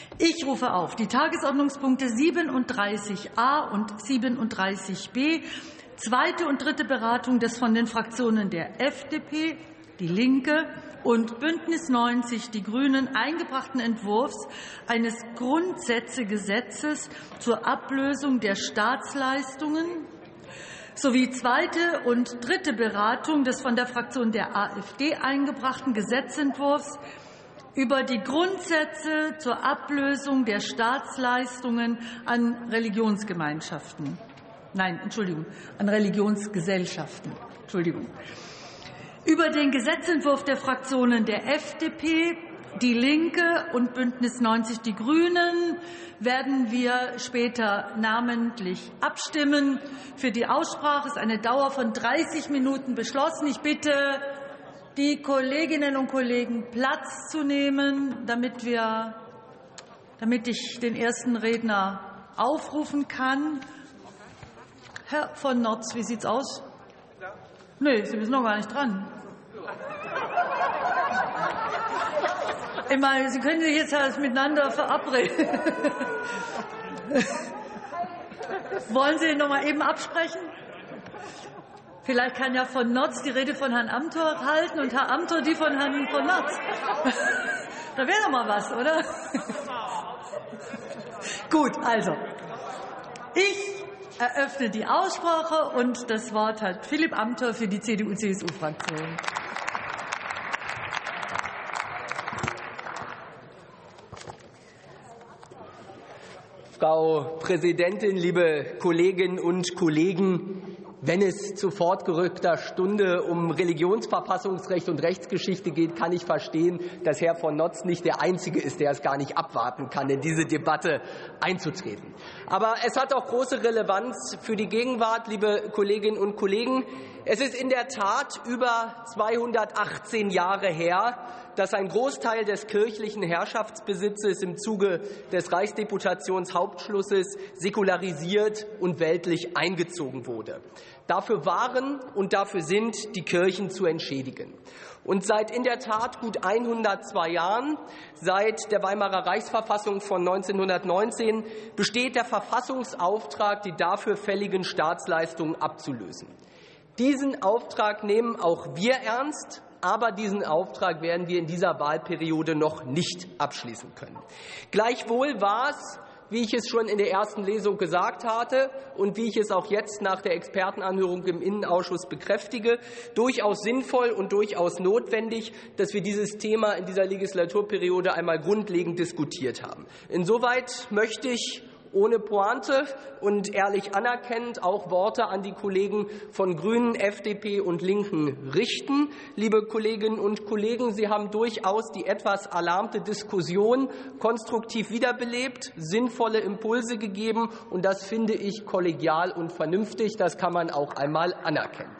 Ich rufe auf die Tagesordnungspunkte 37a und 37b, zweite und dritte Beratung des von den Fraktionen der FDP, Die Linke und Bündnis 90 Die Grünen eingebrachten Entwurfs eines Grundsätzegesetzes zur Ablösung der Staatsleistungen sowie zweite und dritte Beratung des von der Fraktion der AfD eingebrachten Gesetzentwurfs über die Grundsätze zur Ablösung der Staatsleistungen an Religionsgemeinschaften. Nein, Entschuldigung, an Religionsgesellschaften. Entschuldigung. Über den Gesetzentwurf der Fraktionen der FDP, Die Linke und Bündnis 90 Die Grünen werden wir später namentlich abstimmen. Für die Aussprache ist eine Dauer von 30 Minuten beschlossen. Ich bitte die Kolleginnen und Kollegen, Platz zu nehmen, damit ich den ersten Redner aufrufen kann. Herr von Notz, wie sieht's aus? Nee, Sie sind noch gar nicht dran. Ich meine, Sie können sich jetzt halt miteinander verabreden. Wollen Sie noch mal eben absprechen? Vielleicht kann ja von Notz die Rede von Herrn Amthor halten und Herr Amthor die von Herrn von Notz. Da wäre doch mal was, oder? Gut, also. Ich eröffne die Aussprache und das Wort hat Philipp Amthor für die CDU-CSU-Fraktion. Frau Präsidentin, liebe Kolleginnen und Kollegen! Wenn es zu fortgerückter Stunde um Religionsverfassungsrecht und Rechtsgeschichte geht, kann ich verstehen, dass Herr von Notz nicht der Einzige ist, der es gar nicht abwarten kann, in diese Debatte einzutreten. Aber es hat auch große Relevanz für die Gegenwart, liebe Kolleginnen und Kollegen. Es ist in der Tat über 218 Jahre her, dass ein Großteil des kirchlichen Herrschaftsbesitzes im Zuge des Reichsdeputationshauptschlusses säkularisiert und weltlich eingezogen wurde. Dafür waren und dafür sind die Kirchen zu entschädigen. Und seit in der Tat gut 102 Jahren, seit der Weimarer Reichsverfassung von 1919, besteht der Verfassungsauftrag, die dafür fälligen Staatsleistungen abzulösen. Diesen Auftrag nehmen auch wir ernst, aber diesen Auftrag werden wir in dieser Wahlperiode noch nicht abschließen können. Gleichwohl war es, wie ich es schon in der ersten Lesung gesagt hatte und wie ich es auch jetzt nach der Expertenanhörung im Innenausschuss bekräftige, durchaus sinnvoll und durchaus notwendig, dass wir dieses Thema in dieser Legislaturperiode einmal grundlegend diskutiert haben. Insoweit möchte ich ohne Pointe und ehrlich anerkennend auch Worte an die Kollegen von Grünen, FDP und Linken richten. Liebe Kolleginnen und Kollegen, Sie haben durchaus die etwas alarmte Diskussion konstruktiv wiederbelebt, sinnvolle Impulse gegeben, und das finde ich kollegial und vernünftig. Das kann man auch einmal anerkennen.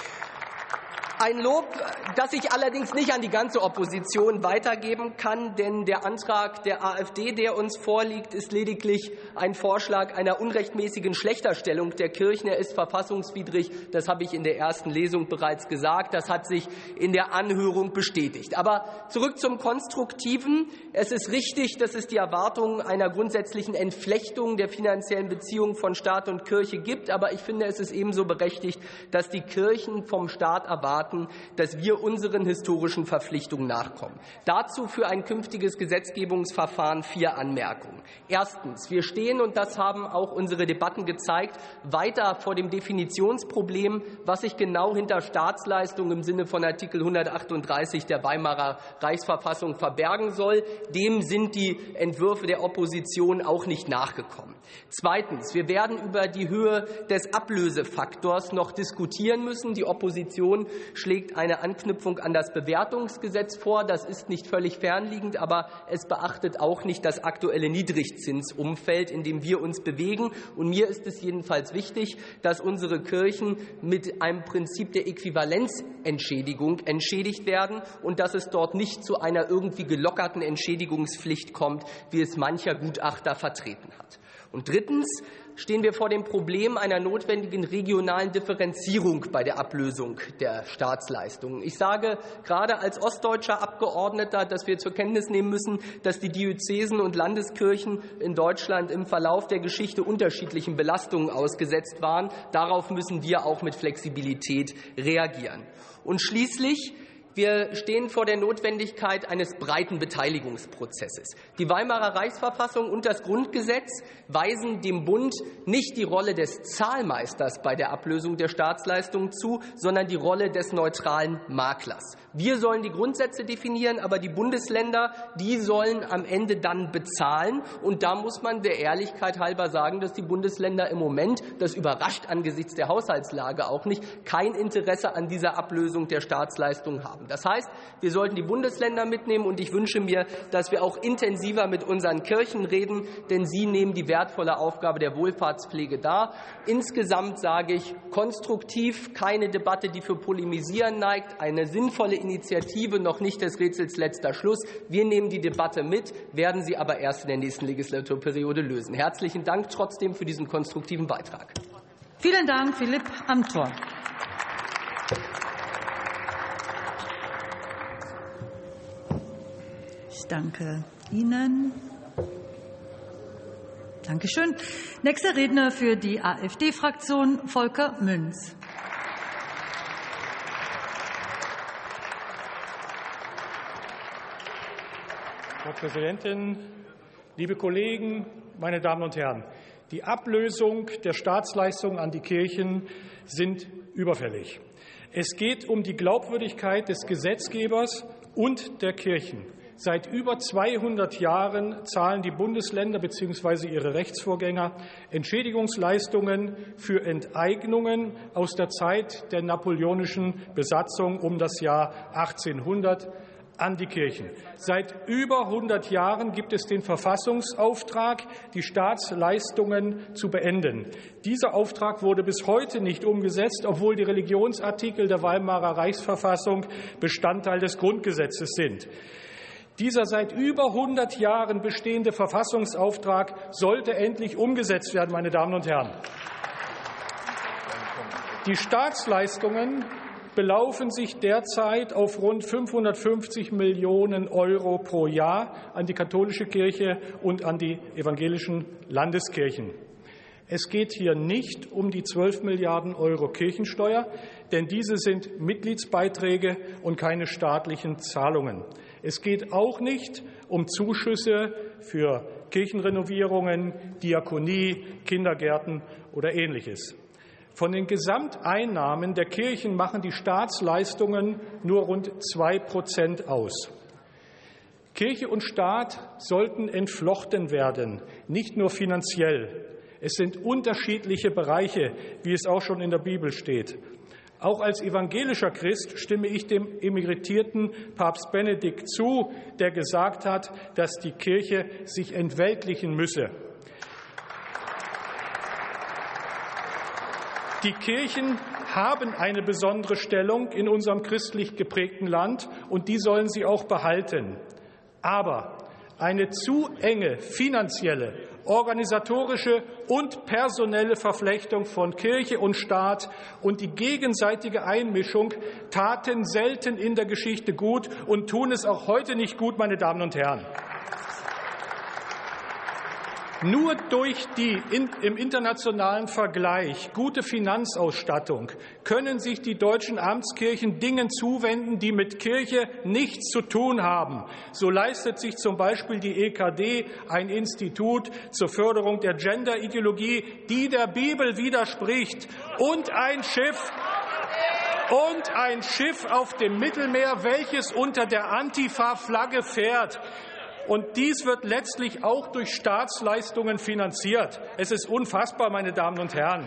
Ein Lob, das ich allerdings nicht an die ganze Opposition weitergeben kann, denn der Antrag der AfD, der uns vorliegt, ist lediglich ein Vorschlag einer unrechtmäßigen Schlechterstellung der Kirchen. Er ist verfassungswidrig. Das habe ich in der ersten Lesung bereits gesagt. Das hat sich in der Anhörung bestätigt. Aber zurück zum Konstruktiven. Es ist richtig, dass es die Erwartung einer grundsätzlichen Entflechtung der finanziellen Beziehungen von Staat und Kirche gibt. Aber ich finde, es ist ebenso berechtigt, dass die Kirchen vom Staat erwarten, dass wir unseren historischen Verpflichtungen nachkommen. Dazu für ein künftiges Gesetzgebungsverfahren 4 Anmerkungen. Erstens. Wir stehen, und das haben auch unsere Debatten gezeigt, weiter vor dem Definitionsproblem, was sich genau hinter Staatsleistungen im Sinne von Artikel 138 der Weimarer Reichsverfassung verbergen soll. Dem sind die Entwürfe der Opposition auch nicht nachgekommen. Zweitens. Wir werden über die Höhe des Ablösefaktors noch diskutieren müssen. Die Opposition schlägt eine Anknüpfung an das Bewertungsgesetz vor. Das ist nicht völlig fernliegend, aber es beachtet auch nicht das aktuelle Niedrigzinsumfeld, in dem wir uns bewegen. Und mir ist es jedenfalls wichtig, dass unsere Kirchen mit einem Prinzip der Äquivalenzentschädigung entschädigt werden und dass es dort nicht zu einer irgendwie gelockerten Entschädigungspflicht kommt, wie es mancher Gutachter vertreten hat. Und drittens, stehen wir vor dem Problem einer notwendigen regionalen Differenzierung bei der Ablösung der Staatsleistungen. Ich sage gerade als ostdeutscher Abgeordneter, dass wir zur Kenntnis nehmen müssen, dass die Diözesen und Landeskirchen in Deutschland im Verlauf der Geschichte unterschiedlichen Belastungen ausgesetzt waren. Darauf müssen wir auch mit Flexibilität reagieren. Und schließlich wir stehen vor der Notwendigkeit eines breiten Beteiligungsprozesses. Die Weimarer Reichsverfassung und das Grundgesetz weisen dem Bund nicht die Rolle des Zahlmeisters bei der Ablösung der Staatsleistungen zu, sondern die Rolle des neutralen Maklers. Wir sollen die Grundsätze definieren, aber die Bundesländer, die sollen am Ende dann bezahlen. Und da muss man der Ehrlichkeit halber sagen, dass die Bundesländer im Moment, das überrascht angesichts der Haushaltslage auch nicht, kein Interesse an dieser Ablösung der Staatsleistungen haben. Das heißt, wir sollten die Bundesländer mitnehmen, und ich wünsche mir, dass wir auch intensiver mit unseren Kirchen reden, denn sie nehmen die wertvolle Aufgabe der Wohlfahrtspflege dar. Insgesamt sage ich konstruktiv, keine Debatte, die für Polemisieren neigt, eine sinnvolle Initiative, noch nicht des Rätsels letzter Schluss. Wir nehmen die Debatte mit, werden sie aber erst in der nächsten Legislaturperiode lösen. Herzlichen Dank trotzdem für diesen konstruktiven Beitrag. Vielen Dank, Philipp Amthor. Ich danke Ihnen. Dankeschön. Nächster Redner für die AfD-Fraktion, Volker Münz. Frau Präsidentin, liebe Kollegen, meine Damen und Herren! Die Ablösung der Staatsleistungen an die Kirchen sind überfällig. Es geht um die Glaubwürdigkeit des Gesetzgebers und der Kirchen. Seit über 200 Jahren zahlen die Bundesländer bzw. ihre Rechtsvorgänger Entschädigungsleistungen für Enteignungen aus der Zeit der napoleonischen Besatzung um das Jahr 1800 an die Kirchen. Seit über 100 Jahren gibt es den Verfassungsauftrag, die Staatsleistungen zu beenden. Dieser Auftrag wurde bis heute nicht umgesetzt, obwohl die Religionsartikel der Weimarer Reichsverfassung Bestandteil des Grundgesetzes sind. Dieser seit über 100 Jahren bestehende Verfassungsauftrag sollte endlich umgesetzt werden, meine Damen und Herren. Die Staatsleistungen belaufen sich derzeit auf rund 550 Millionen € pro Jahr an die katholische Kirche und an die evangelischen Landeskirchen. Es geht hier nicht um die 12 Milliarden € Kirchensteuer, denn diese sind Mitgliedsbeiträge und keine staatlichen Zahlungen. Es geht auch nicht um Zuschüsse für Kirchenrenovierungen, Diakonie, Kindergärten oder Ähnliches. Von den Gesamteinnahmen der Kirchen machen die Staatsleistungen nur rund 2% aus. Kirche und Staat sollten entflochten werden, nicht nur finanziell. Es sind unterschiedliche Bereiche, wie es auch schon in der Bibel steht. Auch als evangelischer Christ stimme ich dem emeritierten Papst Benedikt zu, der gesagt hat, dass die Kirche sich entweltlichen müsse. Die Kirchen haben eine besondere Stellung in unserem christlich geprägten Land, und die sollen sie auch behalten. Aber eine zu enge finanzielle, organisatorische und personelle Verflechtung von Kirche und Staat und die gegenseitige Einmischung taten selten in der Geschichte gut und tun es auch heute nicht gut, meine Damen und Herren. Nur durch die im internationalen Vergleich gute Finanzausstattung können sich die deutschen Amtskirchen Dingen zuwenden, die mit Kirche nichts zu tun haben. So leistet sich zum Beispiel die EKD ein Institut zur Förderung der Genderideologie, die der Bibel widerspricht, und ein Schiff auf dem Mittelmeer, welches unter der Antifa-Flagge fährt. Und dies wird letztlich auch durch Staatsleistungen finanziert. Es ist unfassbar, meine Damen und Herren.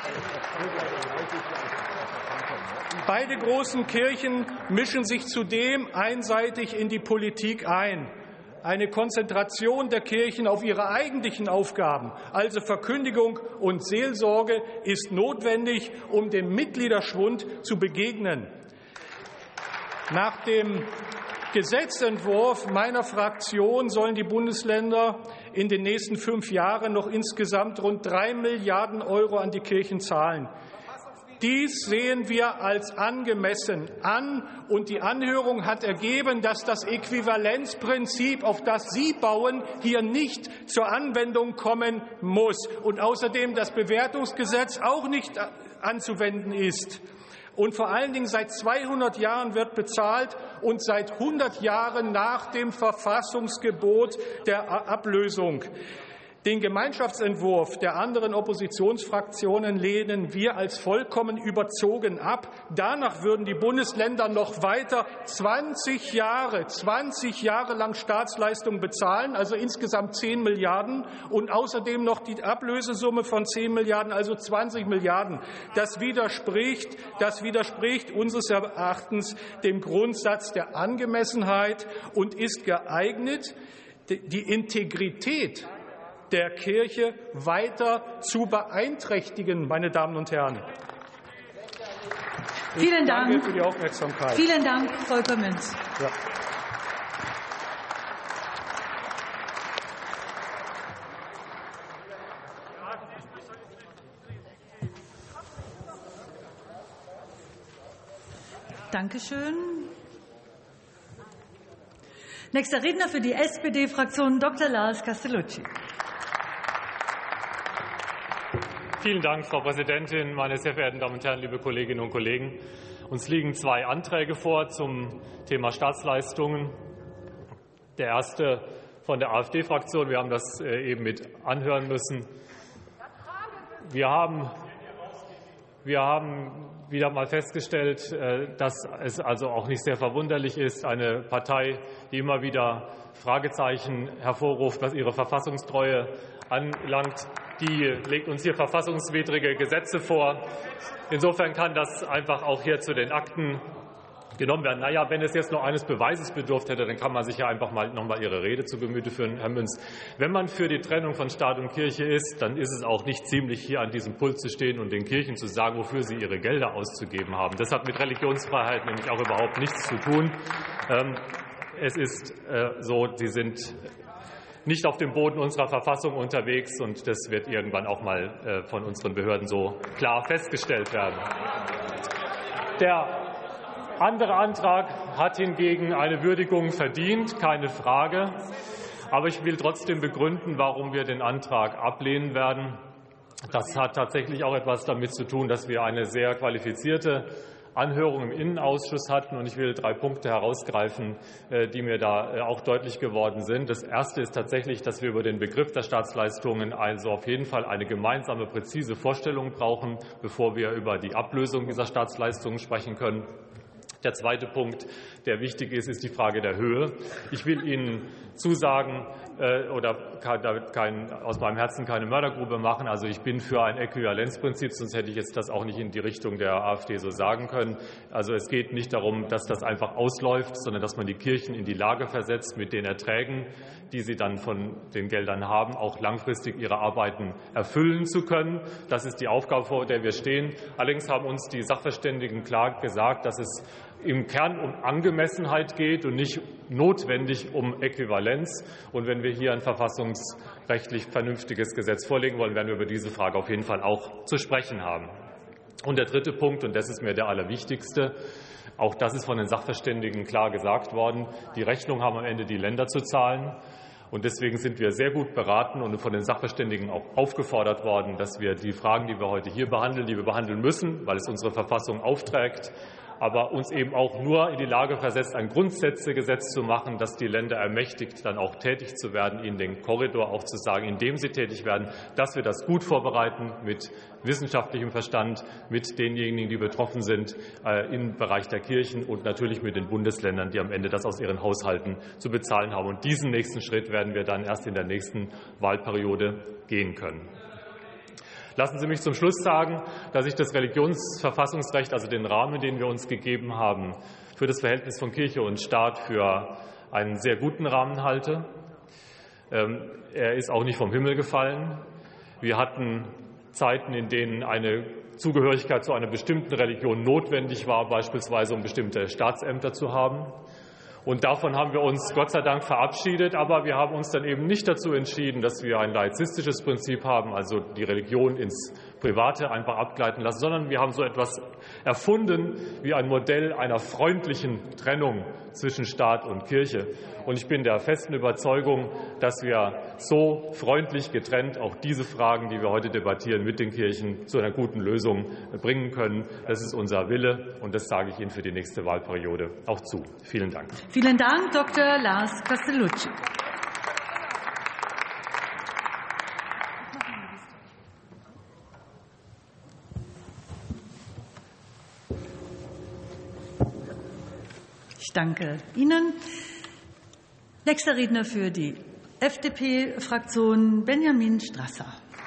Beide großen Kirchen mischen sich zudem einseitig in die Politik ein. Eine Konzentration der Kirchen auf ihre eigentlichen Aufgaben, also Verkündigung und Seelsorge, ist notwendig, um dem Mitgliederschwund zu begegnen. Nach dem Gesetzentwurf meiner Fraktion sollen die Bundesländer in den nächsten 5 Jahren noch insgesamt rund 3 Milliarden € an die Kirchen zahlen. Dies sehen wir als angemessen an, und die Anhörung hat ergeben, dass das Äquivalenzprinzip, auf das Sie bauen, hier nicht zur Anwendung kommen muss und außerdem das Bewertungsgesetz auch nicht anzuwenden ist. Und vor allen Dingen seit 200 Jahren wird bezahlt und seit 100 Jahren nach dem Verfassungsgebot der Ablösung. Den Gemeinschaftsentwurf der anderen Oppositionsfraktionen lehnen wir als vollkommen überzogen ab. Danach würden die Bundesländer noch weiter 20 Jahre lang Staatsleistungen bezahlen, also insgesamt 10 Milliarden, und außerdem noch die Ablösesumme von 10 Milliarden, also 20 Milliarden. Das widerspricht unseres Erachtens dem Grundsatz der Angemessenheit und ist geeignet, die Integrität der Kirche weiter zu beeinträchtigen, meine Damen und Herren. Vielen Dank. Danke für die Aufmerksamkeit. Vielen Dank, Volker Münz. Ja. Dankeschön. Nächster Redner für die SPD-Fraktion, Dr. Lars Castellucci. Vielen Dank, Frau Präsidentin, meine sehr verehrten Damen und Herren, liebe Kolleginnen und Kollegen. Uns liegen 2 Anträge vor zum Thema Staatsleistungen. Der erste von der AfD-Fraktion. Wir haben das eben mit anhören müssen. Wir haben wieder mal festgestellt, dass es also auch nicht sehr verwunderlich ist, eine Partei, die immer wieder Fragezeichen hervorruft, was ihre Verfassungstreue anlangt, die legt uns hier verfassungswidrige Gesetze vor. Insofern kann das einfach auch hier zu den Akten genommen werden. Naja, wenn es jetzt noch eines Beweises bedurft hätte, dann kann man sich ja einfach noch mal Ihre Rede zu Gemüte führen, Herr Münz. Wenn man für die Trennung von Staat und Kirche ist, dann ist es auch nicht ziemlich, hier an diesem Pult zu stehen und den Kirchen zu sagen, wofür sie ihre Gelder auszugeben haben. Das hat mit Religionsfreiheit nämlich auch überhaupt nichts zu tun. Es ist so, sie sind nicht auf dem Boden unserer Verfassung unterwegs, und das wird irgendwann auch mal von unseren Behörden so klar festgestellt werden. Der andere Antrag hat hingegen eine Würdigung verdient, keine Frage. Aber ich will trotzdem begründen, warum wir den Antrag ablehnen werden. Das hat tatsächlich auch etwas damit zu tun, dass wir eine sehr qualifizierte Anhörung im Innenausschuss hatten, und ich will 3 Punkte herausgreifen, die mir da auch deutlich geworden sind. Das erste ist tatsächlich, dass wir über den Begriff der Staatsleistungen also auf jeden Fall eine gemeinsame, präzise Vorstellung brauchen, bevor wir über die Ablösung dieser Staatsleistungen sprechen können. Der zweite Punkt, der wichtig ist, ist die Frage der Höhe. Ich will Ihnen zusagen oder aus meinem Herzen keine Mördergrube machen. Also ich bin für ein Äquivalenzprinzip, sonst hätte ich jetzt das auch nicht in die Richtung der AfD so sagen können. Also es geht nicht darum, dass das einfach ausläuft, sondern dass man die Kirchen in die Lage versetzt, mit den Erträgen, die sie dann von den Geldern haben, auch langfristig ihre Arbeiten erfüllen zu können. Das ist die Aufgabe, vor der wir stehen. Allerdings haben uns die Sachverständigen klar gesagt, dass es im Kern um Angemessenheit geht und nicht notwendig um Äquivalenz. Und wenn wir hier ein verfassungsrechtlich vernünftiges Gesetz vorlegen wollen, werden wir über diese Frage auf jeden Fall auch zu sprechen haben. Und der dritte Punkt, und das ist mir der allerwichtigste, auch das ist von den Sachverständigen klar gesagt worden, die Rechnung haben am Ende die Länder zu zahlen. Und deswegen sind wir sehr gut beraten und von den Sachverständigen auch aufgefordert worden, dass wir die Fragen, die wir heute hier behandeln, die wir behandeln müssen, weil es unsere Verfassung aufträgt, aber uns eben auch nur in die Lage versetzt, ein Grundsätzegesetz zu machen, das die Länder ermächtigt, dann auch tätig zu werden, ihnen den Korridor auch zu sagen, in dem sie tätig werden, dass wir das gut vorbereiten, mit wissenschaftlichem Verstand, mit denjenigen, die betroffen sind im Bereich der Kirchen und natürlich mit den Bundesländern, die am Ende das aus ihren Haushalten zu bezahlen haben. Und diesen nächsten Schritt werden wir dann erst in der nächsten Wahlperiode gehen können. Lassen Sie mich zum Schluss sagen, dass ich das Religionsverfassungsrecht, also den Rahmen, den wir uns gegeben haben, für das Verhältnis von Kirche und Staat für einen sehr guten Rahmen halte. Er ist auch nicht vom Himmel gefallen. Wir hatten Zeiten, in denen eine Zugehörigkeit zu einer bestimmten Religion notwendig war, beispielsweise um bestimmte Staatsämter zu haben. Und davon haben wir uns Gott sei Dank verabschiedet. Aber wir haben uns dann eben nicht dazu entschieden, dass wir ein laizistisches Prinzip haben, also die Religion ins Private einfach abgleiten lassen, sondern wir haben so etwas erfunden wie ein Modell einer freundlichen Trennung zwischen Staat und Kirche. Und ich bin der festen Überzeugung, dass wir so freundlich getrennt auch diese Fragen, die wir heute debattieren, mit den Kirchen zu einer guten Lösung bringen können. Das ist unser Wille, und das sage ich Ihnen für die nächste Wahlperiode auch zu. Vielen Dank. Vielen Dank, Dr. Lars Castellucci. Ich danke Ihnen. Nächster Redner für die FDP-Fraktion, Benjamin Strasser.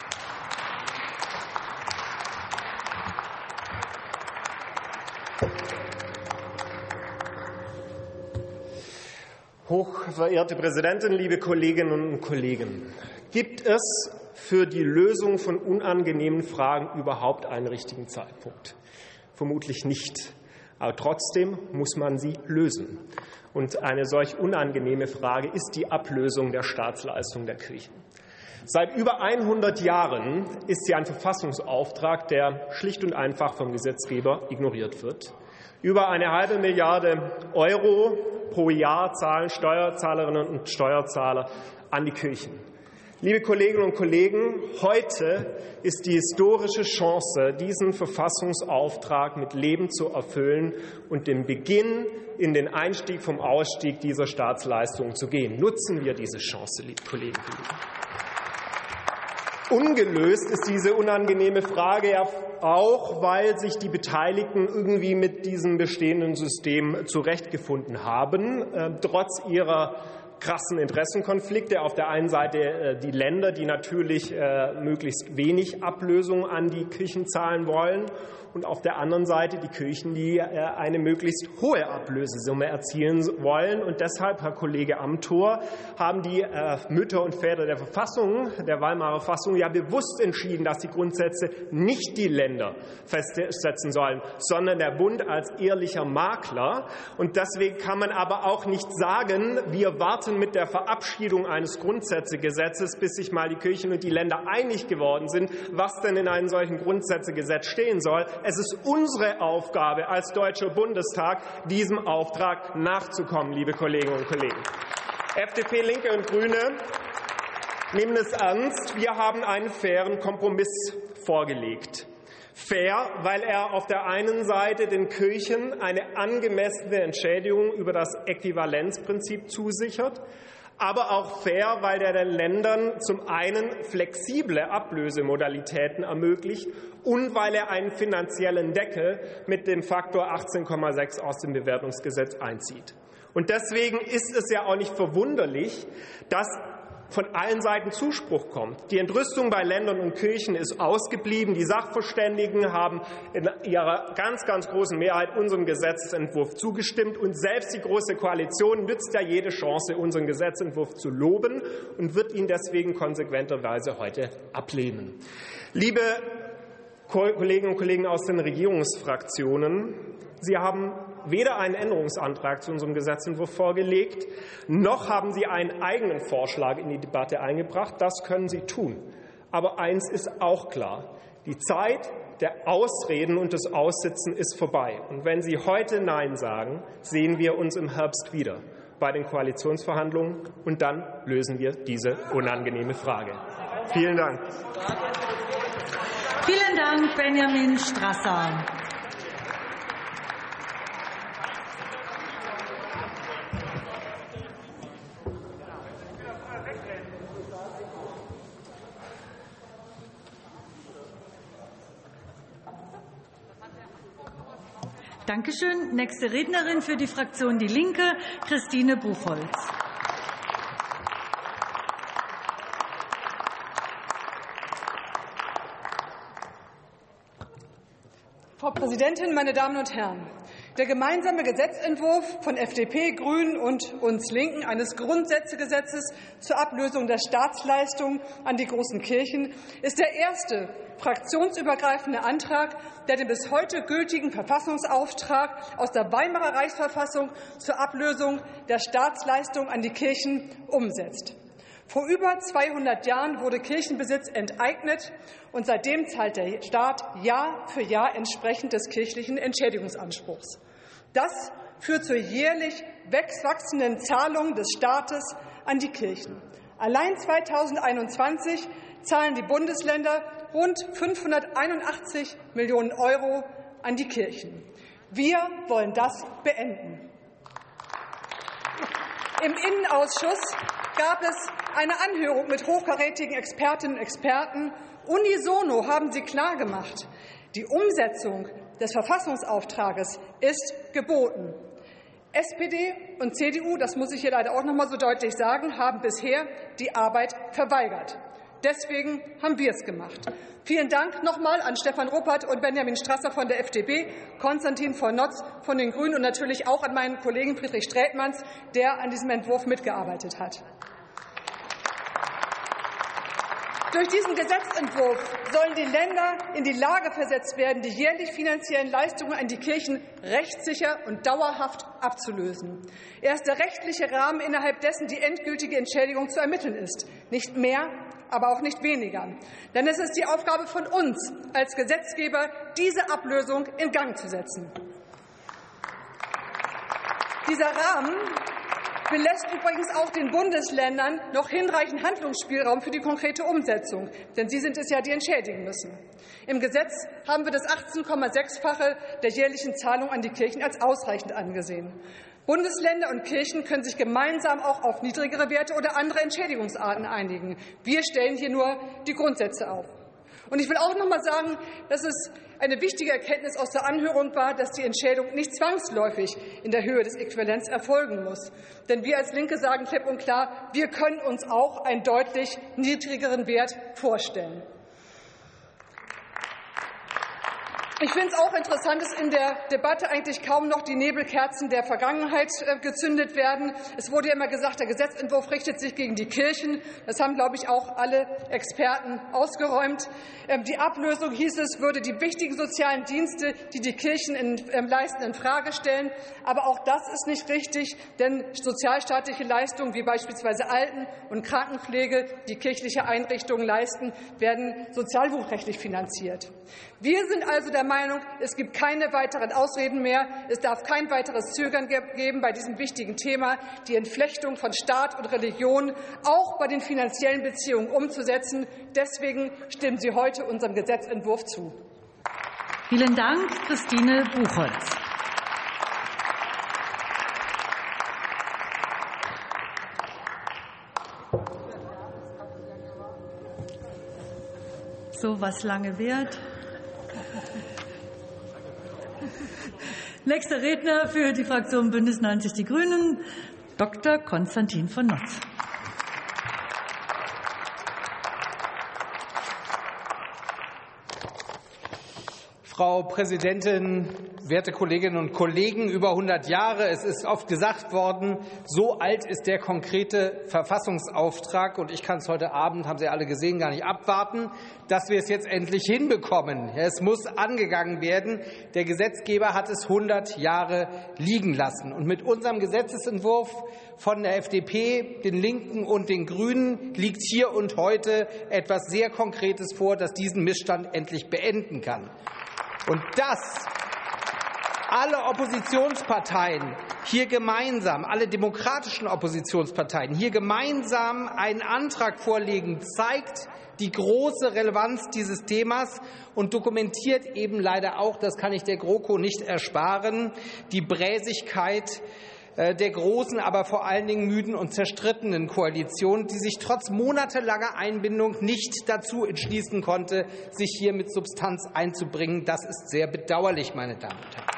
Hochverehrte Präsidentin, liebe Kolleginnen und Kollegen! Gibt es für die Lösung von unangenehmen Fragen überhaupt einen richtigen Zeitpunkt? Vermutlich nicht. Aber trotzdem muss man sie lösen. Und eine solch unangenehme Frage ist die Ablösung der Staatsleistung der Kirchen. Seit über 100 Jahren ist sie ein Verfassungsauftrag, der schlicht und einfach vom Gesetzgeber ignoriert wird. Über 1,5 Milliarde Euro pro Jahr zahlen Steuerzahlerinnen und Steuerzahler an die Kirchen. Liebe Kolleginnen und Kollegen, heute ist die historische Chance, diesen Verfassungsauftrag mit Leben zu erfüllen und den Beginn in den Einstieg vom Ausstieg dieser Staatsleistungen zu gehen. Nutzen wir diese Chance, liebe Kolleginnen und Kollegen. Ungelöst ist diese unangenehme Frage ja auch, weil sich die Beteiligten irgendwie mit diesem bestehenden System zurechtgefunden haben, trotz ihrer krassen Interessenkonflikte. Auf der einen Seite die Länder, die natürlich möglichst wenig Ablösung an die Kirchen zahlen wollen, und auf der anderen Seite die Kirchen, die eine möglichst hohe Ablösesumme erzielen wollen. Und deshalb, Herr Kollege Amthor, haben die Mütter und Väter der Verfassung, der Weimarer Fassung, ja bewusst entschieden, dass die Grundsätze nicht die Länder festsetzen sollen, sondern der Bund als ehrlicher Makler. Und deswegen kann man aber auch nicht sagen, wir warten mit der Verabschiedung eines Grundsätzegesetzes, bis sich mal die Kirchen und die Länder einig geworden sind, was denn in einem solchen Grundsätzegesetz stehen soll. Es ist unsere Aufgabe als Deutscher Bundestag, diesem Auftrag nachzukommen, liebe Kolleginnen und Kollegen. FDP, Linke und Grüne nehmen es ernst. Wir haben einen fairen Kompromiss vorgelegt. Fair, weil er auf der einen Seite den Kirchen eine angemessene Entschädigung über das Äquivalenzprinzip zusichert, aber auch fair, weil er den Ländern zum einen flexible Ablösemodalitäten ermöglicht und weil er einen finanziellen Deckel mit dem Faktor 18,6 aus dem Bewertungsgesetz einzieht. Und deswegen ist es ja auch nicht verwunderlich, dass von allen Seiten Zuspruch kommt. Die Entrüstung bei Ländern und Kirchen ist ausgeblieben. Die Sachverständigen haben in ihrer ganz, ganz großen Mehrheit unserem Gesetzentwurf zugestimmt. Und selbst die Große Koalition nützt ja jede Chance, unseren Gesetzentwurf zu loben und wird ihn deswegen konsequenterweise heute ablehnen. Liebe Kolleginnen und Kollegen aus den Regierungsfraktionen, Sie haben weder einen Änderungsantrag zu unserem Gesetzentwurf vorgelegt, noch haben Sie einen eigenen Vorschlag in die Debatte eingebracht. Das können Sie tun. Aber eins ist auch klar. Die Zeit der Ausreden und des Aussitzen ist vorbei. Und wenn Sie heute Nein sagen, sehen wir uns im Herbst wieder bei den Koalitionsverhandlungen. Und dann lösen wir diese unangenehme Frage. Vielen Dank. Vielen Dank, Benjamin Strasser. Dankeschön. Nächste Rednerin für die Fraktion Die Linke, Christine Buchholz. Frau Präsidentin, meine Damen und Herren! Der gemeinsame Gesetzentwurf von FDP, Grünen und uns Linken eines Grundsätzegesetzes zur Ablösung der Staatsleistungen an die großen Kirchen ist der erste fraktionsübergreifende Antrag, der den bis heute gültigen Verfassungsauftrag aus der Weimarer Reichsverfassung zur Ablösung der Staatsleistungen an die Kirchen umsetzt. Vor über 200 Jahren wurde Kirchenbesitz enteignet, und seitdem zahlt der Staat Jahr für Jahr entsprechend des kirchlichen Entschädigungsanspruchs. Das führt zur jährlich wachsenden Zahlung des Staates an die Kirchen. Allein 2021 zahlen die Bundesländer rund 581 Millionen € an die Kirchen. Wir wollen das beenden. Im Innenausschuss gab es eine Anhörung mit hochkarätigen Expertinnen und Experten. Unisono haben sie klargemacht, die Umsetzung des Verfassungsauftrages ist geboten. SPD und CDU, das muss ich hier leider auch noch mal so deutlich sagen, haben bisher die Arbeit verweigert. Deswegen haben wir es gemacht. Vielen Dank noch einmal an Stefan Ruppert und Benjamin Strasser von der FDP, Konstantin von Notz von den Grünen und natürlich auch an meinen Kollegen Friedrich Strätmanns, der an diesem Entwurf mitgearbeitet hat. Durch diesen Gesetzentwurf sollen die Länder in die Lage versetzt werden, die jährlich finanziellen Leistungen an die Kirchen rechtssicher und dauerhaft abzulösen. Er ist der rechtliche Rahmen, innerhalb dessen die endgültige Entschädigung zu ermitteln ist. Nicht mehr, aber auch nicht weniger. Denn es ist die Aufgabe von uns als Gesetzgeber, diese Ablösung in Gang zu setzen. Dieser Rahmen belässt übrigens auch den Bundesländern noch hinreichend Handlungsspielraum für die konkrete Umsetzung, denn sie sind es ja, die entschädigen müssen. Im Gesetz haben wir das 18,6-fache der jährlichen Zahlung an die Kirchen als ausreichend angesehen. Bundesländer und Kirchen können sich gemeinsam auch auf niedrigere Werte oder andere Entschädigungsarten einigen. Wir stellen hier nur die Grundsätze auf. Und ich will auch noch einmal sagen, dass es eine wichtige Erkenntnis aus der Anhörung war, dass die Entschädigung nicht zwangsläufig in der Höhe des Äquivalents erfolgen muss. Denn wir als Linke sagen klipp und klar, wir können uns auch einen deutlich niedrigeren Wert vorstellen. Ich finde es auch interessant, dass in der Debatte eigentlich kaum noch die Nebelkerzen der Vergangenheit gezündet werden. Es wurde ja immer gesagt, der Gesetzentwurf richtet sich gegen die Kirchen. Das haben, glaube ich, auch alle Experten ausgeräumt. Die Ablösung, hieß es, würde die wichtigen sozialen Dienste, die die Kirchen leisten, in Frage stellen. Aber auch das ist nicht richtig, denn sozialstaatliche Leistungen wie beispielsweise Alten- und Krankenpflege, die kirchliche Einrichtungen leisten, werden sozialwohlrechtlich finanziert. Wir sind also der Meinung, es gibt keine weiteren Ausreden mehr. Es darf kein weiteres Zögern geben bei diesem wichtigen Thema, die Entflechtung von Staat und Religion auch bei den finanziellen Beziehungen umzusetzen. Deswegen stimmen Sie heute unserem Gesetzentwurf zu. Vielen Dank, Christine Buchholz. So was lange währt. Nächster Redner für die Fraktion Bündnis 90 Die Grünen, Dr. Konstantin von Notz. Frau Präsidentin, werte Kolleginnen und Kollegen! Über 100 Jahre, es ist oft gesagt worden, so alt ist der konkrete Verfassungsauftrag. Und ich kann es heute Abend, haben Sie alle gesehen, gar nicht abwarten, dass wir es jetzt endlich hinbekommen. Es muss angegangen werden. Der Gesetzgeber hat es 100 Jahre liegen lassen. Und mit unserem Gesetzesentwurf von der FDP, den Linken und den Grünen liegt hier und heute etwas sehr Konkretes vor, das diesen Missstand endlich beenden kann. Und dass alle Oppositionsparteien hier gemeinsam, alle demokratischen Oppositionsparteien hier gemeinsam einen Antrag vorlegen, zeigt die große Relevanz dieses Themas und dokumentiert eben leider auch, das kann ich der GroKo nicht ersparen, die Bräsigkeit der großen, aber vor allen Dingen müden und zerstrittenen Koalition, die sich trotz monatelanger Einbindung nicht dazu entschließen konnte, sich hier mit Substanz einzubringen. Das ist sehr bedauerlich, meine Damen und Herren.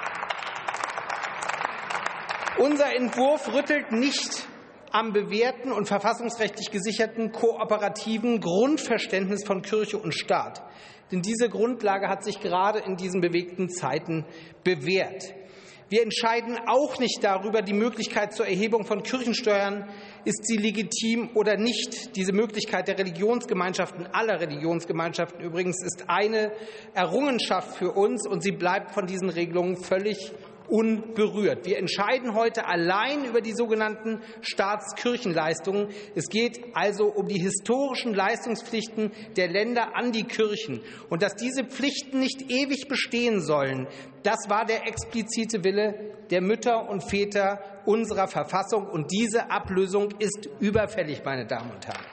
Unser Entwurf rüttelt nicht am bewährten und verfassungsrechtlich gesicherten kooperativen Grundverständnis von Kirche und Staat. Denn diese Grundlage hat sich gerade in diesen bewegten Zeiten bewährt. Wir entscheiden auch nicht darüber, die Möglichkeit zur Erhebung von Kirchensteuern, ist sie legitim oder nicht. Diese Möglichkeit der Religionsgemeinschaften, aller Religionsgemeinschaften übrigens, ist eine Errungenschaft für uns, und sie bleibt von diesen Regelungen völlig unberührt. Wir entscheiden heute allein über die sogenannten Staatskirchenleistungen. Es geht also um die historischen Leistungspflichten der Länder an die Kirchen. Und dass diese Pflichten nicht ewig bestehen sollen, das war der explizite Wille der Mütter und Väter unserer Verfassung. Und diese Ablösung ist überfällig, meine Damen und Herren.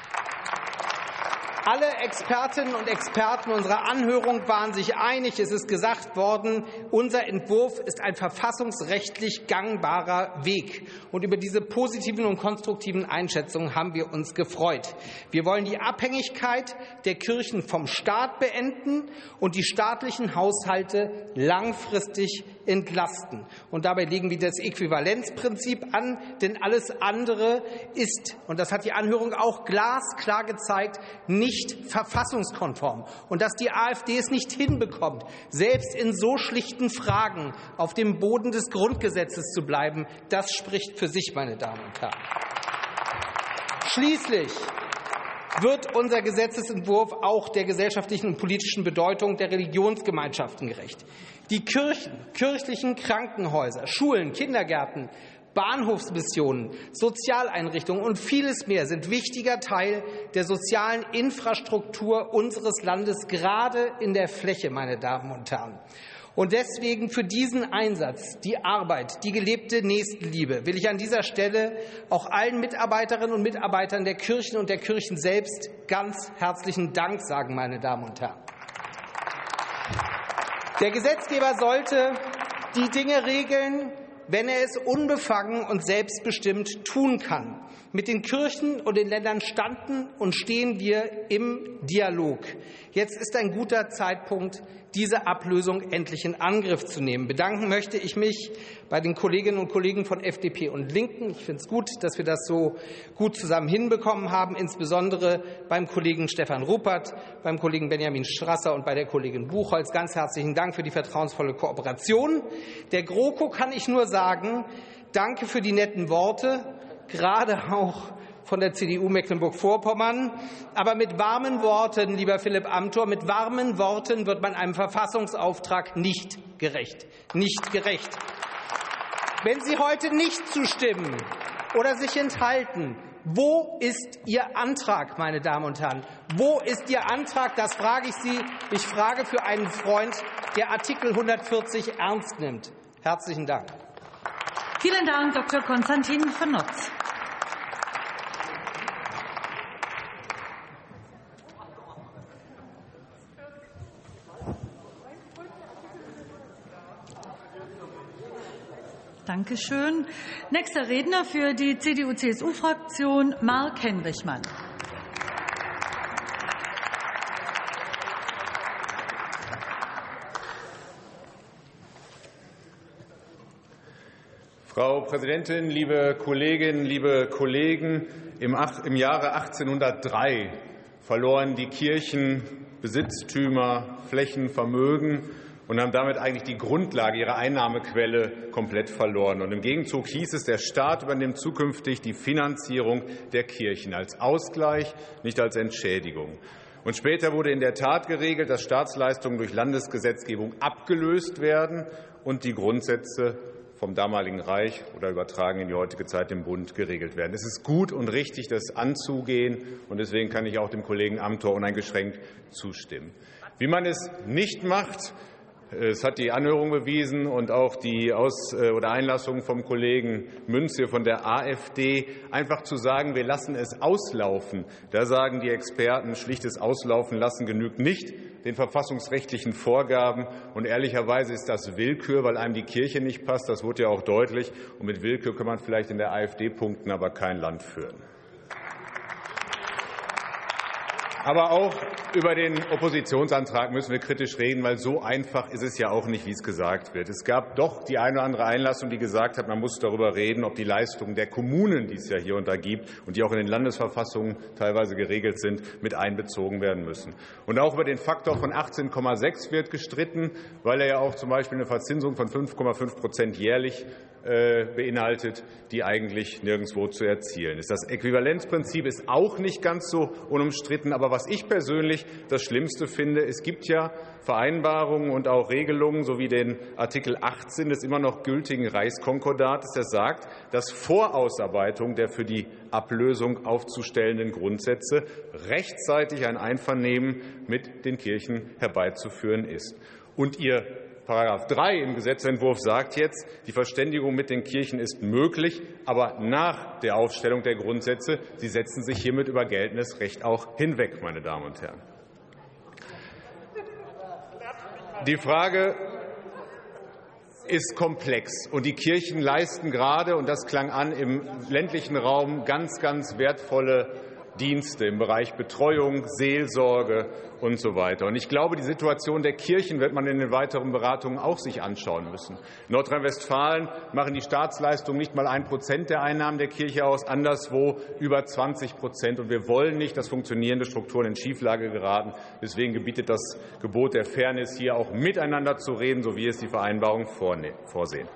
Alle Expertinnen und Experten unserer Anhörung waren sich einig. Es ist gesagt worden, unser Entwurf ist ein verfassungsrechtlich gangbarer Weg. Und über diese positiven und konstruktiven Einschätzungen haben wir uns gefreut. Wir wollen die Abhängigkeit der Kirchen vom Staat beenden und die staatlichen Haushalte langfristig entlasten. Und dabei legen wir das Äquivalenzprinzip an, denn alles andere ist, und das hat die Anhörung auch glasklar gezeigt, nicht verfassungskonform. Und dass die AfD es nicht hinbekommt, selbst in so schlichten Fragen auf dem Boden des Grundgesetzes zu bleiben, das spricht für sich, meine Damen und Herren. Schließlich wird unser Gesetzesentwurf auch der gesellschaftlichen und politischen Bedeutung der Religionsgemeinschaften gerecht. Die Kirchen, kirchlichen Krankenhäuser, Schulen, Kindergärten, Bahnhofsmissionen, Sozialeinrichtungen und vieles mehr sind wichtiger Teil der sozialen Infrastruktur unseres Landes, gerade in der Fläche, meine Damen und Herren. Und deswegen für diesen Einsatz, die Arbeit, die gelebte Nächstenliebe, will ich an dieser Stelle auch allen Mitarbeiterinnen und Mitarbeitern der Kirchen und der Kirchen selbst ganz herzlichen Dank sagen, meine Damen und Herren. Der Gesetzgeber sollte die Dinge regeln, wenn er es unbefangen und selbstbestimmt tun kann. Mit den Kirchen und den Ländern standen und stehen wir im Dialog. Jetzt ist ein guter Zeitpunkt, diese Ablösung endlich in Angriff zu nehmen. Bedanken möchte ich mich bei den Kolleginnen und Kollegen von FDP und Linken. Ich finde es gut, dass wir das so gut zusammen hinbekommen haben, insbesondere beim Kollegen Stefan Ruppert, beim Kollegen Benjamin Strasser und bei der Kollegin Buchholz. Ganz herzlichen Dank für die vertrauensvolle Kooperation. Der GroKo kann ich nur sagen, danke für die netten Worte, gerade auch von der CDU Mecklenburg-Vorpommern. Aber mit warmen Worten, lieber Philipp Amthor, mit warmen Worten wird man einem Verfassungsauftrag nicht gerecht. Nicht gerecht. Wenn Sie heute nicht zustimmen oder sich enthalten, wo ist Ihr Antrag, meine Damen und Herren? Wo ist Ihr Antrag? Das frage ich Sie. Ich frage für einen Freund, der Artikel 140 ernst nimmt. Herzlichen Dank. Vielen Dank, Dr. Konstantin von Notz. Dankeschön. Nächster Redner für die CDU-CSU-Fraktion, Marc Henrichmann. Frau Präsidentin, liebe Kolleginnen, liebe Kollegen! Im Jahre 1803 verloren die Kirchen Besitztümer, Flächen, Vermögen und haben damit eigentlich die Grundlage ihrer Einnahmequelle komplett verloren. Und im Gegenzug hieß es, der Staat übernimmt zukünftig die Finanzierung der Kirchen als Ausgleich, nicht als Entschädigung. Und später wurde in der Tat geregelt, dass Staatsleistungen durch Landesgesetzgebung abgelöst werden und die Grundsätze vom damaligen Reich oder übertragen in die heutige Zeit im Bund geregelt werden. Es ist gut und richtig, das anzugehen, und deswegen kann ich auch dem Kollegen Amthor uneingeschränkt zustimmen. Wie man es nicht macht, es hat die Anhörung bewiesen und auch die Einlassung vom Kollegen Münz hier von der AfD, einfach zu sagen, wir lassen es auslaufen. Da sagen die Experten, schlichtes Auslaufen lassen genügt nicht den verfassungsrechtlichen Vorgaben. Und ehrlicherweise ist das Willkür, weil einem die Kirche nicht passt. Das wurde ja auch deutlich. Und mit Willkür kann man vielleicht in der AfD punkten, aber kein Land führen. Aber auch über den Oppositionsantrag müssen wir kritisch reden, weil so einfach ist es ja auch nicht, wie es gesagt wird. Es gab doch die eine oder andere Einlassung, die gesagt hat, man muss darüber reden, ob die Leistungen der Kommunen, die es ja hier und da gibt und die auch in den Landesverfassungen teilweise geregelt sind, mit einbezogen werden müssen. Und auch über den Faktor von 18,6 wird gestritten, weil er ja auch zum Beispiel eine Verzinsung von 5,5% jährlich beinhaltet, die eigentlich nirgendwo zu erzielen ist. Das Äquivalenzprinzip ist auch nicht ganz so unumstritten. Aber was ich persönlich das Schlimmste finde, es gibt ja Vereinbarungen und auch Regelungen sowie den Artikel 18 des immer noch gültigen Reichskonkordates, der sagt, dass vor Ausarbeitung der für die Ablösung aufzustellenden Grundsätze rechtzeitig ein Einvernehmen mit den Kirchen herbeizuführen ist. Und Ihr § 3 im Gesetzentwurf sagt jetzt, die Verständigung mit den Kirchen ist möglich, aber nach der Aufstellung der Grundsätze. Sie setzen sich hiermit über geltendes Recht auch hinweg, meine Damen und Herren. Die Frage ist komplex, und die Kirchen leisten gerade, und das klang an, im ländlichen Raum ganz, ganz wertvolle Dienste im Bereich Betreuung, Seelsorge und so weiter. Und ich glaube, die Situation der Kirchen wird man in den weiteren Beratungen auch sich anschauen müssen. In Nordrhein-Westfalen machen die Staatsleistungen nicht mal 1% der Einnahmen der Kirche aus, anderswo über 20%. Und wir wollen nicht, dass funktionierende Strukturen in Schieflage geraten. Deswegen gebietet das Gebot der Fairness, hier auch miteinander zu reden, so wie es die Vereinbarungen vorsehen.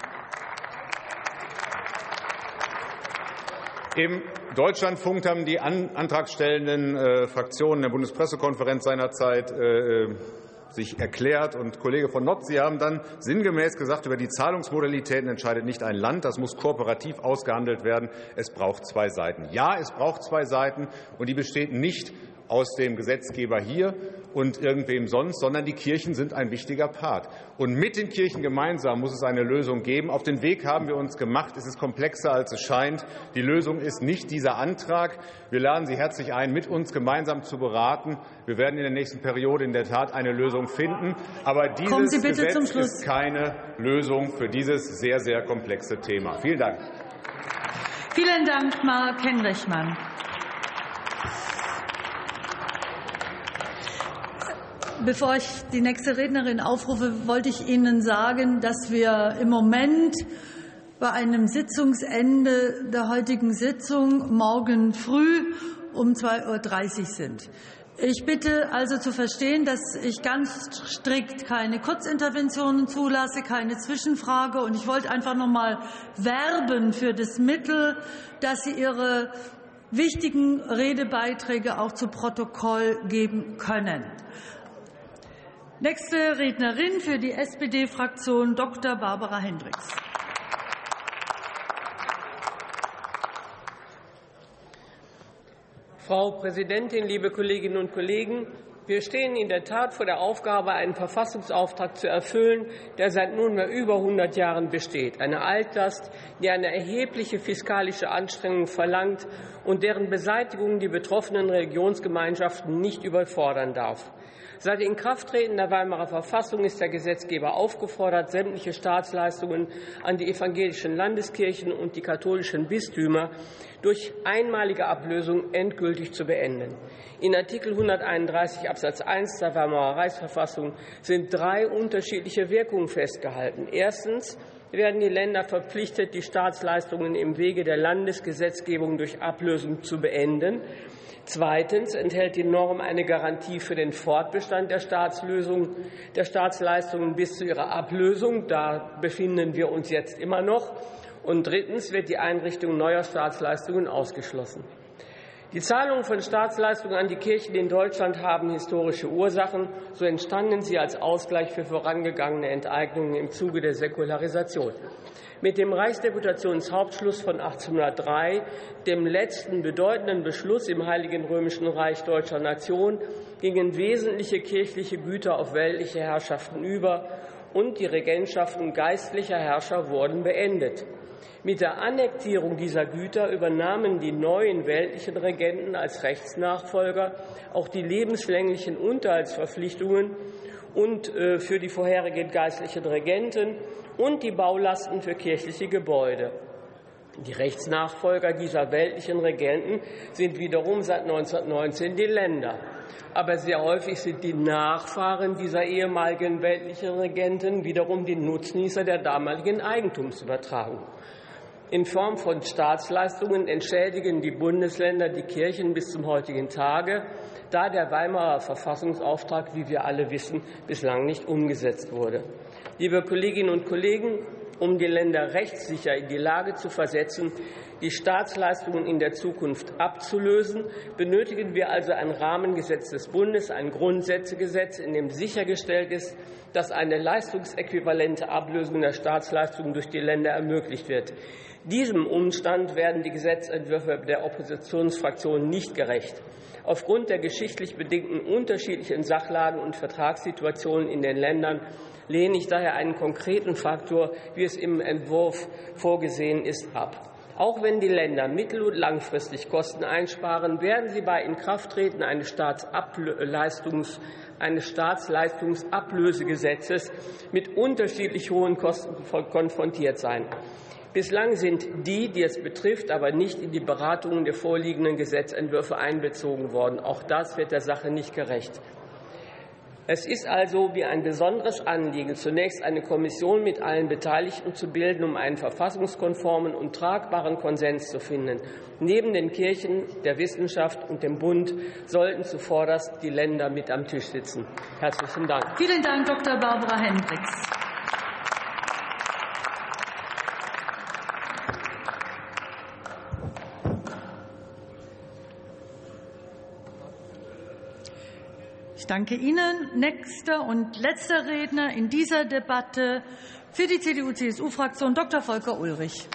Im Deutschlandfunk haben die antragstellenden Fraktionen der Bundespressekonferenz seinerzeit sich erklärt. Und Kollege von Notz, Sie haben dann sinngemäß gesagt, über die Zahlungsmodalitäten entscheidet nicht ein Land. Das muss kooperativ ausgehandelt werden. Es braucht zwei Seiten. Ja, es braucht zwei Seiten, und die besteht nicht aus dem Gesetzgeber hier und irgendwem sonst, sondern die Kirchen sind ein wichtiger Part. Und mit den Kirchen gemeinsam muss es eine Lösung geben. Auf den Weg haben wir uns gemacht. Es ist komplexer, als es scheint. Die Lösung ist nicht dieser Antrag. Wir laden Sie herzlich ein, mit uns gemeinsam zu beraten. Wir werden in der nächsten Periode in der Tat eine Lösung finden. Aber dieses Gesetz ist keine Lösung für dieses sehr, sehr komplexe Thema. Vielen Dank. Vielen Dank, Marc Henrichmann. Bevor ich die nächste Rednerin aufrufe, wollte ich Ihnen sagen, dass wir im Moment bei einem Sitzungsende der heutigen Sitzung morgen früh um 2:30 Uhr sind. Ich bitte also zu verstehen, dass ich ganz strikt keine Kurzinterventionen zulasse, keine Zwischenfrage. Und ich wollte einfach noch mal werben für das Mittel, dass Sie Ihre wichtigen Redebeiträge auch zu Protokoll geben können. Nächste Rednerin für die SPD-Fraktion, Dr. Barbara Hendricks. Frau Präsidentin, liebe Kolleginnen und Kollegen! Wir stehen in der Tat vor der Aufgabe, einen Verfassungsauftrag zu erfüllen, der seit nunmehr über 100 Jahren besteht. Eine Altlast, die eine erhebliche fiskalische Anstrengung verlangt und deren Beseitigung die betroffenen Religionsgemeinschaften nicht überfordern darf. Seit Inkrafttreten der Weimarer Verfassung ist der Gesetzgeber aufgefordert, sämtliche Staatsleistungen an die evangelischen Landeskirchen und die katholischen Bistümer durch einmalige Ablösung endgültig zu beenden. In Artikel 131 Absatz 1 der Weimarer Reichsverfassung sind 3 unterschiedliche Wirkungen festgehalten. Erstens werden die Länder verpflichtet, die Staatsleistungen im Wege der Landesgesetzgebung durch Ablösung zu beenden. Zweitens enthält die Norm eine Garantie für den Fortbestand der Staatsleistungen bis zu ihrer Ablösung. Da befinden wir uns jetzt immer noch. Und drittens wird die Einrichtung neuer Staatsleistungen ausgeschlossen. Die Zahlungen von Staatsleistungen an die Kirchen in Deutschland haben historische Ursachen. So entstanden sie als Ausgleich für vorangegangene Enteignungen im Zuge der Säkularisation. Mit dem Reichsdeputationshauptschluss von 1803, dem letzten bedeutenden Beschluss im Heiligen Römischen Reich deutscher Nation, gingen wesentliche kirchliche Güter auf weltliche Herrschaften über, und die Regentschaften geistlicher Herrscher wurden beendet. Mit der Annektierung dieser Güter übernahmen die neuen weltlichen Regenten als Rechtsnachfolger auch die lebenslänglichen Unterhaltsverpflichtungen und für die vorherigen geistlichen Regenten und die Baulasten für kirchliche Gebäude. Die Rechtsnachfolger dieser weltlichen Regenten sind wiederum seit 1919 die Länder. Aber sehr häufig sind die Nachfahren dieser ehemaligen weltlichen Regenten wiederum die Nutznießer der damaligen Eigentumsübertragung. In Form von Staatsleistungen entschädigen die Bundesländer die Kirchen bis zum heutigen Tage, da der Weimarer Verfassungsauftrag, wie wir alle wissen, bislang nicht umgesetzt wurde. Liebe Kolleginnen und Kollegen, um die Länder rechtssicher in die Lage zu versetzen, die Staatsleistungen in der Zukunft abzulösen, benötigen wir also ein Rahmengesetz des Bundes, ein Grundsätzegesetz, in dem sichergestellt ist, dass eine leistungsäquivalente Ablösung der Staatsleistungen durch die Länder ermöglicht wird. Diesem Umstand werden die Gesetzentwürfe der Oppositionsfraktionen nicht gerecht. Aufgrund der geschichtlich bedingten unterschiedlichen Sachlagen und Vertragssituationen in den Ländern lehne ich daher einen konkreten Faktor, wie es im Entwurf vorgesehen ist, ab. Auch wenn die Länder mittel- und langfristig Kosten einsparen, werden sie bei Inkrafttreten eines Staatsleistungsablösegesetzes mit unterschiedlich hohen Kosten konfrontiert sein. Bislang sind die es betrifft, aber nicht in die Beratungen der vorliegenden Gesetzentwürfe einbezogen worden. Auch das wird der Sache nicht gerecht. Es ist also wie ein besonderes Anliegen, zunächst eine Kommission mit allen Beteiligten zu bilden, um einen verfassungskonformen und tragbaren Konsens zu finden. Neben den Kirchen, der Wissenschaft und dem Bund sollten zuvorderst die Länder mit am Tisch sitzen. Herzlichen Dank. Vielen Dank, Dr. Barbara Hendricks. Ich danke Ihnen. Nächster und letzter Redner in dieser Debatte für die CDU-CSU-Fraktion, Dr. Volker Ulrich.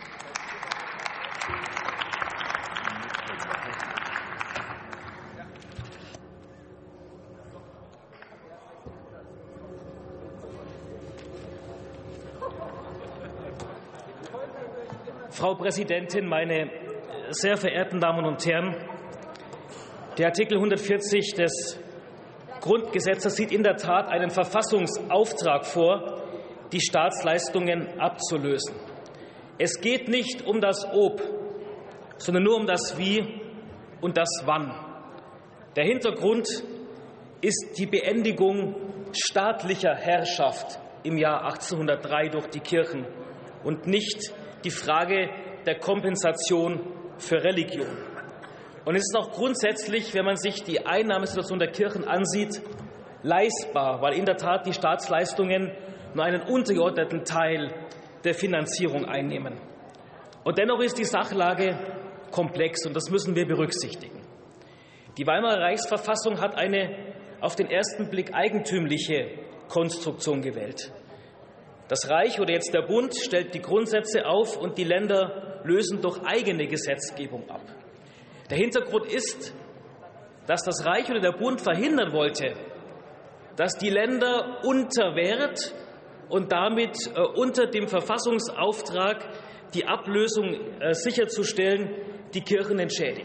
Frau Präsidentin, meine sehr verehrten Damen und Herren! Der Artikel 140 des Grundgesetzes sieht in der Tat einen Verfassungsauftrag vor, die Staatsleistungen abzulösen. Es geht nicht um das Ob, sondern nur um das Wie und das Wann. Der Hintergrund ist die Beendigung staatlicher Herrschaft im Jahr 1803 durch die Kirchen und nicht die Frage der Kompensation für Religion. Und es ist auch grundsätzlich, wenn man sich die Einnahmensituation der Kirchen ansieht, leistbar, weil in der Tat die Staatsleistungen nur einen untergeordneten Teil der Finanzierung einnehmen. Und dennoch ist die Sachlage komplex, und das müssen wir berücksichtigen. Die Weimarer Reichsverfassung hat eine auf den ersten Blick eigentümliche Konstruktion gewählt. Das Reich oder jetzt der Bund stellt die Grundsätze auf und die Länder lösen durch eigene Gesetzgebung ab. Der Hintergrund ist, dass das Reich oder der Bund verhindern wollte, dass die Länder unter Wert und damit unter dem Verfassungsauftrag, die Ablösung sicherzustellen, die Kirchen entschädigen.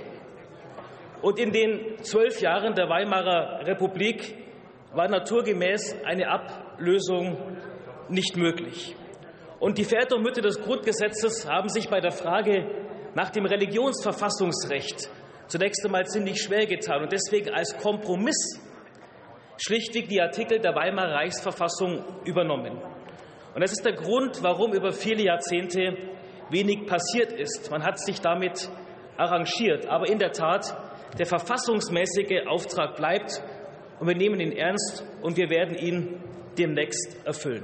Und in den 12 Jahren der Weimarer Republik war naturgemäß eine Ablösung nicht möglich. Und die Väter und Mütter des Grundgesetzes haben sich bei der Frage nach dem Religionsverfassungsrecht zunächst einmal ziemlich schwer getan und deswegen als Kompromiss schlichtweg die Artikel der Weimarer Reichsverfassung übernommen. Und das ist der Grund, warum über viele Jahrzehnte wenig passiert ist. Man hat sich damit arrangiert. Aber in der Tat, der verfassungsmäßige Auftrag bleibt, und wir nehmen ihn ernst und wir werden ihn demnächst erfüllen.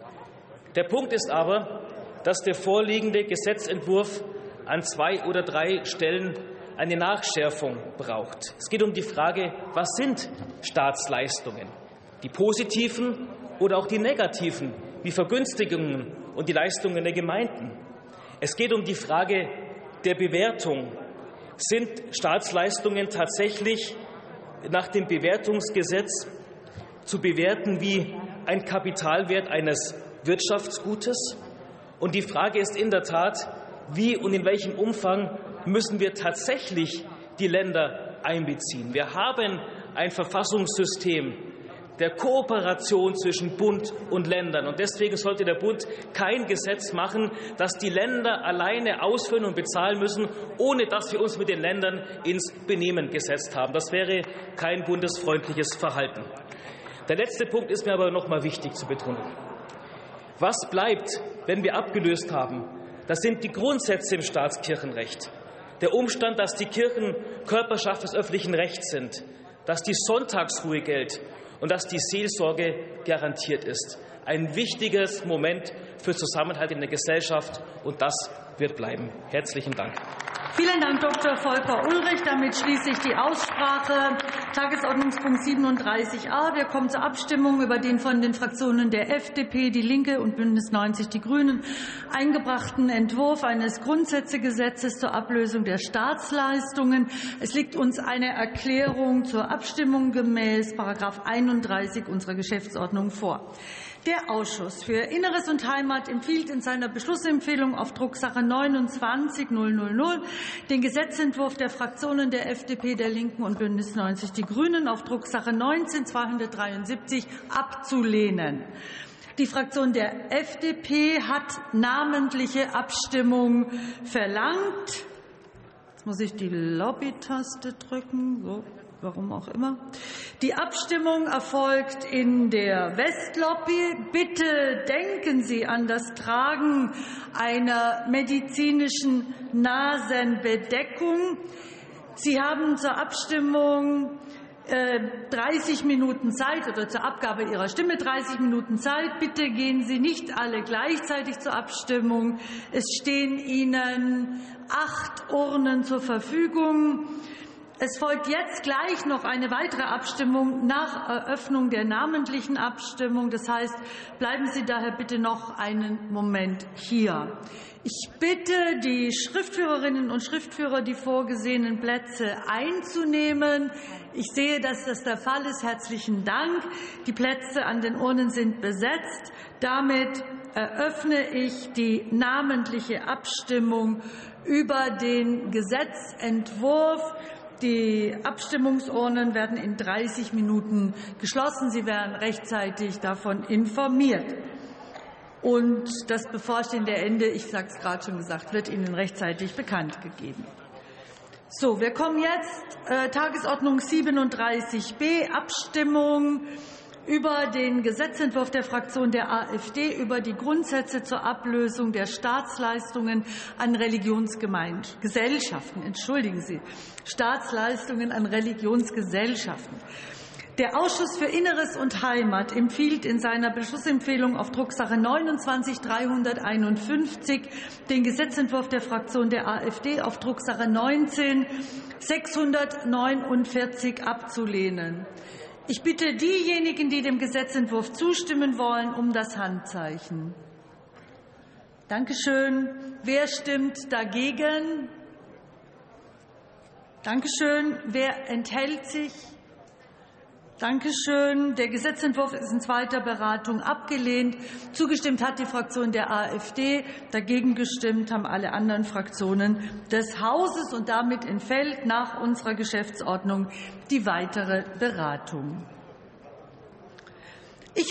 Der Punkt ist aber, dass der vorliegende Gesetzentwurf an 2 oder 3 Stellen eine Nachschärfung braucht. Es geht um die Frage, was sind Staatsleistungen? Die positiven oder auch die negativen, wie Vergünstigungen und die Leistungen der Gemeinden. Es geht um die Frage der Bewertung. Sind Staatsleistungen tatsächlich nach dem Bewertungsgesetz zu bewerten wie ein Kapitalwert eines Wirtschaftsgutes? Und die Frage ist in der Tat, wie und in welchem Umfang müssen wir tatsächlich die Länder einbeziehen? Wir haben ein Verfassungssystem, der Kooperation zwischen Bund und Ländern. Und deswegen sollte der Bund kein Gesetz machen, das die Länder alleine ausführen und bezahlen müssen, ohne dass wir uns mit den Ländern ins Benehmen gesetzt haben. Das wäre kein bundesfreundliches Verhalten. Der letzte Punkt ist mir aber noch mal wichtig zu betonen. Was bleibt, wenn wir abgelöst haben? Das sind die Grundsätze im Staatskirchenrecht. Der Umstand, dass die Kirchen Körperschaft des öffentlichen Rechts sind, dass die Sonntagsruhe gilt und dass die Seelsorge garantiert ist. Ein wichtiges Moment für Zusammenhalt in der Gesellschaft, und das wird bleiben. Herzlichen Dank. Vielen Dank, Dr. Volker Ullrich. Damit schließe ich die Aussprache. Tagesordnungspunkt 37a. Wir kommen zur Abstimmung über den von den Fraktionen der FDP, Die Linke und Bündnis 90 Die Grünen eingebrachten Entwurf eines Grundsätzegesetzes zur Ablösung der Staatsleistungen. Es liegt uns eine Erklärung zur Abstimmung gemäß § 31 unserer Geschäftsordnung vor. Der Ausschuss für Inneres und Heimat empfiehlt in seiner Beschlussempfehlung auf Drucksache 29-000 den Gesetzentwurf der Fraktionen der FDP, der Linken und Bündnis 90 Die Grünen auf Drucksache 19-273 abzulehnen. Die Fraktion der FDP hat namentliche Abstimmung verlangt. Jetzt muss ich die Lobby-Taste drücken. So. Warum auch immer. Die Abstimmung erfolgt in der Westlobby. Bitte denken Sie an das Tragen einer medizinischen Nasenbedeckung. Sie haben zur Abstimmung 30 Minuten Zeit oder zur Abgabe Ihrer Stimme 30 Minuten Zeit. Bitte gehen Sie nicht alle gleichzeitig zur Abstimmung. Es stehen Ihnen 8 Urnen zur Verfügung. Es folgt jetzt gleich noch eine weitere Abstimmung nach Eröffnung der namentlichen Abstimmung. Das heißt, bleiben Sie daher bitte noch einen Moment hier. Ich bitte die Schriftführerinnen und Schriftführer, die vorgesehenen Plätze einzunehmen. Ich sehe, dass das der Fall ist. Herzlichen Dank. Die Plätze an den Urnen sind besetzt. Damit eröffne ich die namentliche Abstimmung über den Gesetzentwurf. Die Abstimmungsurnen werden in 30 Minuten geschlossen. Sie werden rechtzeitig davon informiert. Und das bevorstehende Ende, ich sage es gerade schon gesagt, wird Ihnen rechtzeitig bekannt gegeben. So, wir kommen jetzt Tagesordnung 37b, Abstimmung über den Gesetzentwurf der Fraktion der AfD über die Grundsätze zur Ablösung der Staatsleistungen an Religionsgesellschaften. Entschuldigen Sie, Staatsleistungen an Religionsgesellschaften. Der Ausschuss für Inneres und Heimat empfiehlt in seiner Beschlussempfehlung auf Drucksache 29-351 den Gesetzentwurf der Fraktion der AfD auf Drucksache 19-649 abzulehnen. Ich bitte diejenigen, die dem Gesetzentwurf zustimmen wollen, um das Handzeichen. Dankeschön. Wer stimmt dagegen? Dankeschön. Wer enthält sich? Dankeschön. Der Gesetzentwurf ist in zweiter Beratung abgelehnt. Zugestimmt hat die Fraktion der AfD. Dagegen gestimmt haben alle anderen Fraktionen des Hauses. Und damit entfällt nach unserer Geschäftsordnung die weitere Beratung.